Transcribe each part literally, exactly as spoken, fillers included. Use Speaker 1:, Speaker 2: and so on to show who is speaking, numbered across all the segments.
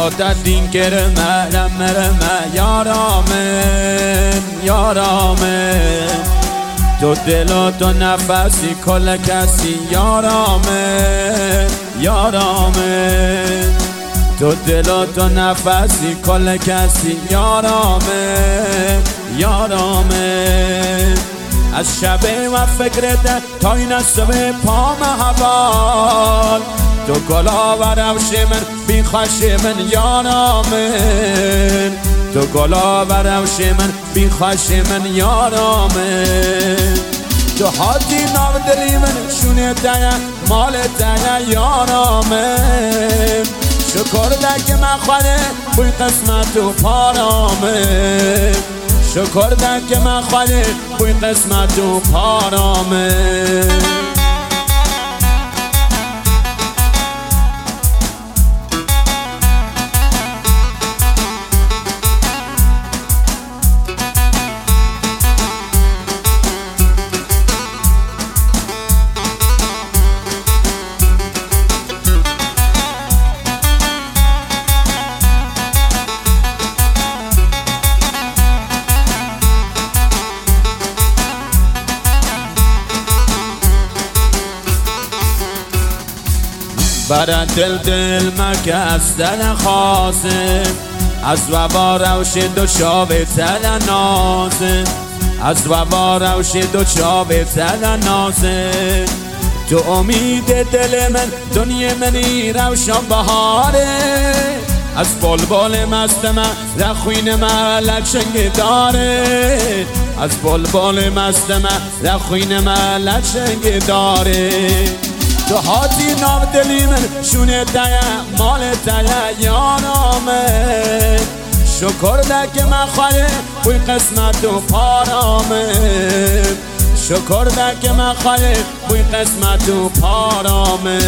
Speaker 1: شادت دین کرمه رمه رمه یارامن یارامن تو دل و تو نفسی کل کسی یارامن یارامن تو دل و تو نفسی کل کسی یارامن یارامن از شب و فکرت تا این صبح پام حوال تو گلا و روش من بی خوش من یارامن تو گلا و روش من بی خوش من یارامن تو حاتی نام دلی من شونه تایه مال تایه یارامن شکر ده که من خواهده بوی قسمت و پارامن شکر ده که من خواهده بوی قسمت و پارامن برا دل دل مکس دل خازم از وبا روش دو شاب تل نازم از وبا روش دو شاب تل نازم تو امید دل من دنیا منی روشان بهاره از بلبل مست من رخوین من لچنگ داره از بلبل مست من رخوین من لچنگ داره تو حاتی نام دلی من شونه تایه مال تایه یارامه شکر ده که من خواهده بوی قسمت و پارامه شکر ده که من خواهده بوی قسمت و پارامه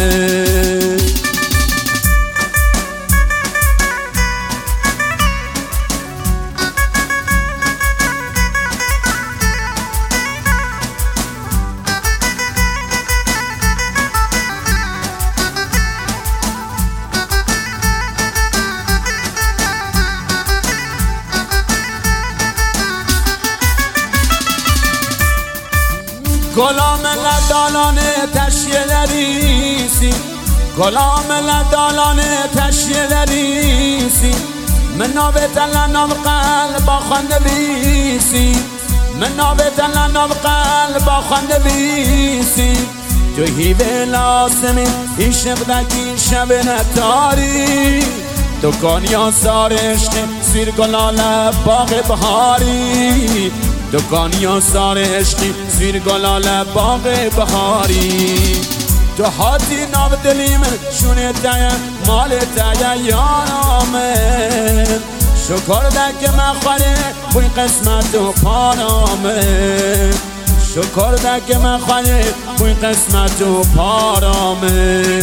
Speaker 1: گلام لدالانه تشیه دریسی گلام لدالانه تشیه دریسی من نابت لنام قلب با خانده بیسی من نابت لنام قلب با خانده بیسی تو هیوه لاسمی عشق دکی شب نتاری تو کانیا سار عشق سیر گلال باغ بهاری دکانیا سار عشقی زیر گلال باغ بهاری تو حاتی نام دلی من شونه تایه مال تایه یارامن شکر ده که من خواهده بوی قسمت و پارامن شکر ده که من خواهده بوی قسمت و پارامن